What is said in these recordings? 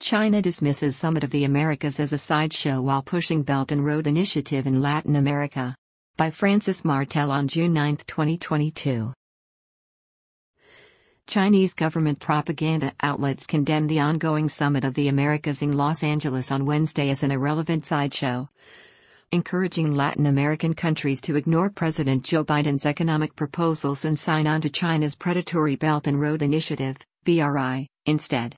China dismisses Summit of the Americas as a sideshow while pushing Belt and Road Initiative in Latin America. By Francis Martel on June 9, 2022. Chinese government propaganda outlets condemned the ongoing Summit of the Americas in Los Angeles on Wednesday as an irrelevant sideshow, encouraging Latin American countries to ignore President Joe Biden's economic proposals and sign on to China's predatory Belt and Road Initiative, BRI, instead.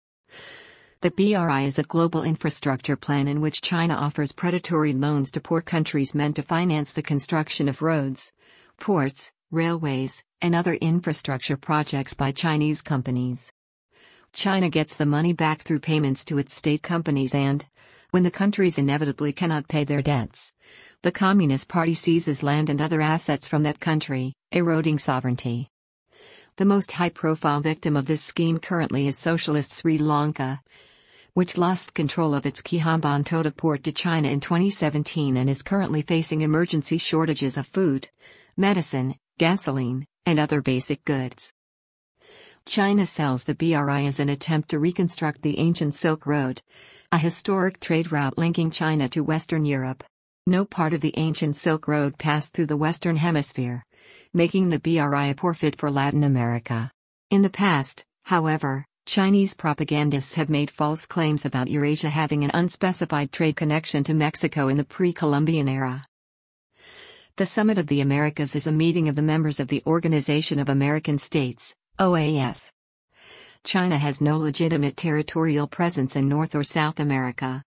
The BRI is a global infrastructure plan in which China offers predatory loans to poor countries meant to finance the construction of roads, ports, railways, and other infrastructure projects by Chinese companies. China gets the money back through payments to its state companies and, when the countries inevitably cannot pay their debts, the Communist Party seizes land and other assets from that country, eroding sovereignty. The most high-profile victim of this scheme currently is socialist Sri Lanka, which lost control of its Hambantota port to China in 2017 and is currently facing emergency shortages of food, medicine, gasoline, and other basic goods. China sells the BRI as an attempt to reconstruct the ancient Silk Road, a historic trade route linking China to Western Europe. No part of the ancient Silk Road passed through the Western Hemisphere, making the BRI a poor fit for Latin America. In the past, however, Chinese propagandists have made false claims about Eurasia having an unspecified trade connection to Mexico in the pre-Columbian era. The Summit of the Americas is a meeting of the members of the Organization of American States, OAS. China has no legitimate territorial presence in North or South America.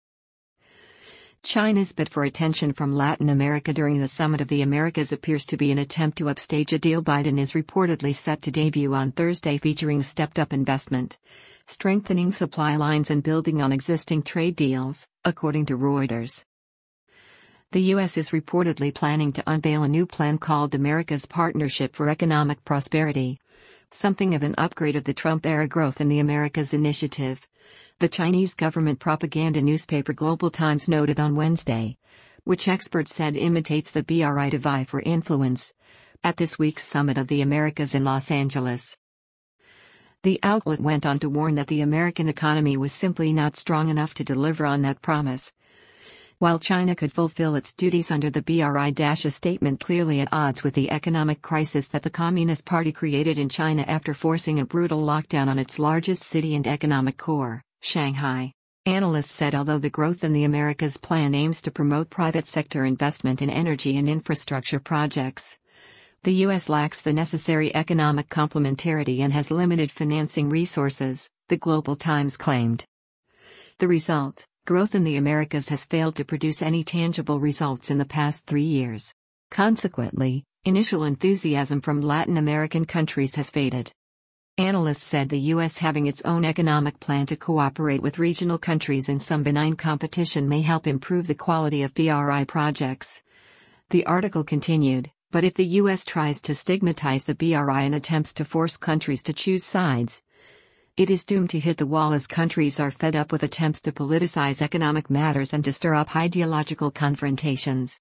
China's bid for attention from Latin America during the Summit of the Americas appears to be an attempt to upstage a deal Biden is reportedly set to debut on Thursday, featuring stepped-up investment, strengthening supply lines and building on existing trade deals, according to Reuters. The U.S. is reportedly planning to unveil a new plan called America's Partnership for Economic Prosperity, something of an upgrade of the Trump-era Growth in the Americas initiative, the Chinese government propaganda newspaper Global Times noted on Wednesday, which experts said imitates the BRI to vie for influence at this week's Summit of the Americas in Los Angeles. The outlet went on to warn that the American economy was simply not strong enough to deliver on that promise, while China could fulfill its duties under the BRI. A statement clearly at odds with the economic crisis that the Communist Party created in China after forcing a brutal lockdown on its largest city and economic core, Shanghai. Analysts said although the Growth in the Americas plan aims to promote private sector investment in energy and infrastructure projects, the U.S. lacks the necessary economic complementarity and has limited financing resources, the Global Times claimed. The result, Growth in the Americas has failed to produce any tangible results in the past 3 years. Consequently, initial enthusiasm from Latin American countries has faded. Analysts said the U.S. having its own economic plan to cooperate with regional countries in some benign competition may help improve the quality of BRI projects. The article continued, but if the U.S. tries to stigmatize the BRI and attempts to force countries to choose sides, it is doomed to hit the wall as countries are fed up with attempts to politicize economic matters and to stir up ideological confrontations.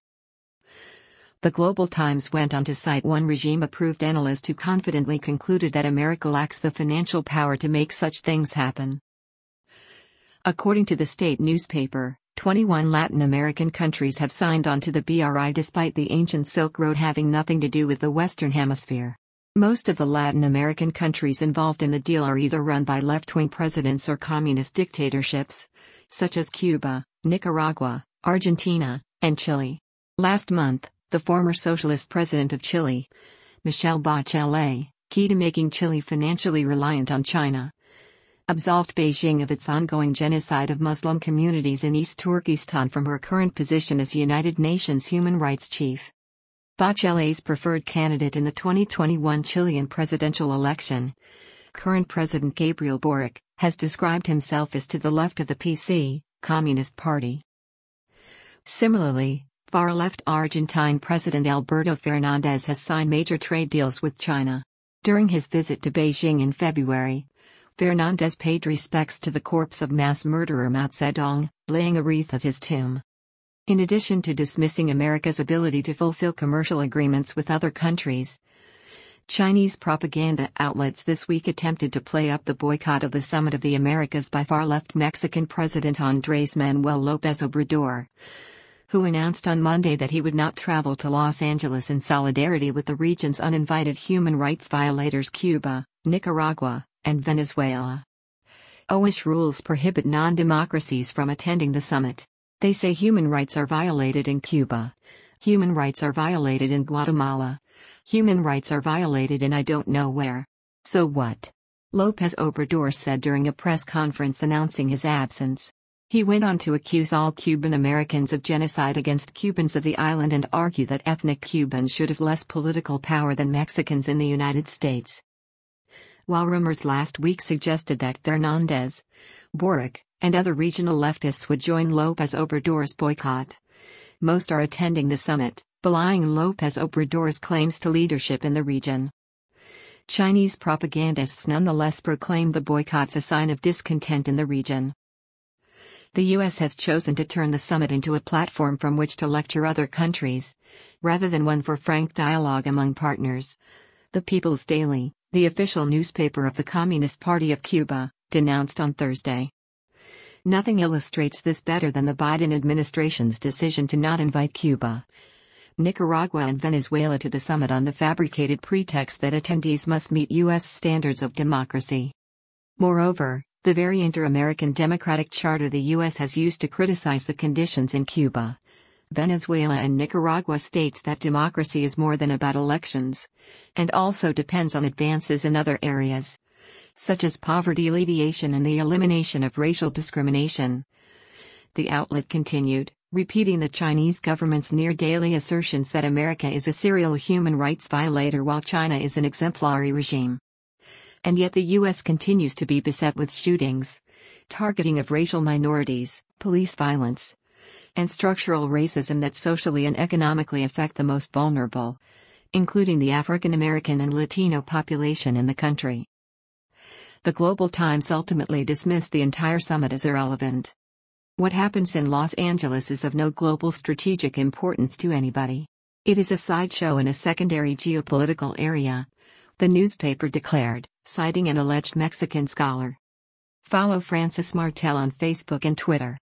The Global Times went on to cite one regime-approved analyst who confidently concluded that America lacks the financial power to make such things happen. According to the state newspaper, 21 Latin American countries have signed on to the BRI despite the ancient Silk Road having nothing to do with the Western Hemisphere. Most of the Latin American countries involved in the deal are either run by left-wing presidents or communist dictatorships, such as Cuba, Nicaragua, Argentina, and Chile. Last month, the former socialist president of Chile, Michelle Bachelet, key to making Chile financially reliant on China, absolved Beijing of its ongoing genocide of Muslim communities in East Turkestan from her current position as United Nations human rights chief. Bachelet's preferred candidate in the 2021 Chilean presidential election, current President Gabriel Boric, has described himself as to the left of the PC, Communist Party. Similarly, far-left Argentine President Alberto Fernandez has signed major trade deals with China. During his visit to Beijing in February, Fernandez paid respects to the corpse of mass murderer Mao Zedong, laying a wreath at his tomb. In addition to dismissing America's ability to fulfill commercial agreements with other countries, Chinese propaganda outlets this week attempted to play up the boycott of the Summit of the Americas by far-left Mexican President Andrés Manuel López Obrador, who announced on Monday that he would not travel to Los Angeles in solidarity with the region's uninvited human rights violators Cuba, Nicaragua, and Venezuela. OAS rules prohibit non-democracies from attending the summit. They say human rights are violated in Cuba. Human rights are violated in Guatemala. Human rights are violated in I don't know where. So what? López Obrador said during a press conference announcing his absence. He went on to accuse all Cuban Americans of genocide against Cubans of the island and argue that ethnic Cubans should have less political power than Mexicans in the United States. While rumors last week suggested that Fernández, Boric, and other regional leftists would join López Obrador's boycott, most are attending the summit, belying López Obrador's claims to leadership in the region. Chinese propagandists nonetheless proclaim the boycott's a sign of discontent in the region. The U.S. has chosen to turn the summit into a platform from which to lecture other countries, rather than one for frank dialogue among partners. The People's Daily, the official newspaper of the Communist Party of Cuba, denounced on Thursday. Nothing illustrates this better than the Biden administration's decision to not invite Cuba, Nicaragua and Venezuela to the summit on the fabricated pretext that attendees must meet U.S. standards of democracy. Moreover, the very inter-American democratic charter the U.S. has used to criticize the conditions in Cuba, Venezuela and Nicaragua states that democracy is more than about elections, and also depends on advances in other areas, such as poverty alleviation and the elimination of racial discrimination. The outlet continued, repeating the Chinese government's near-daily assertions that America is a serial human rights violator while China is an exemplary regime. And yet the U.S. continues to be beset with shootings, targeting of racial minorities, police violence, and structural racism that socially and economically affect the most vulnerable, including the African American and Latino population in the country. The Global Times ultimately dismissed the entire summit as irrelevant. What happens in Los Angeles is of no global strategic importance to anybody. It is a sideshow in a secondary geopolitical area, the newspaper declared, citing an alleged Mexican scholar. Follow Francis Martel on Facebook and Twitter.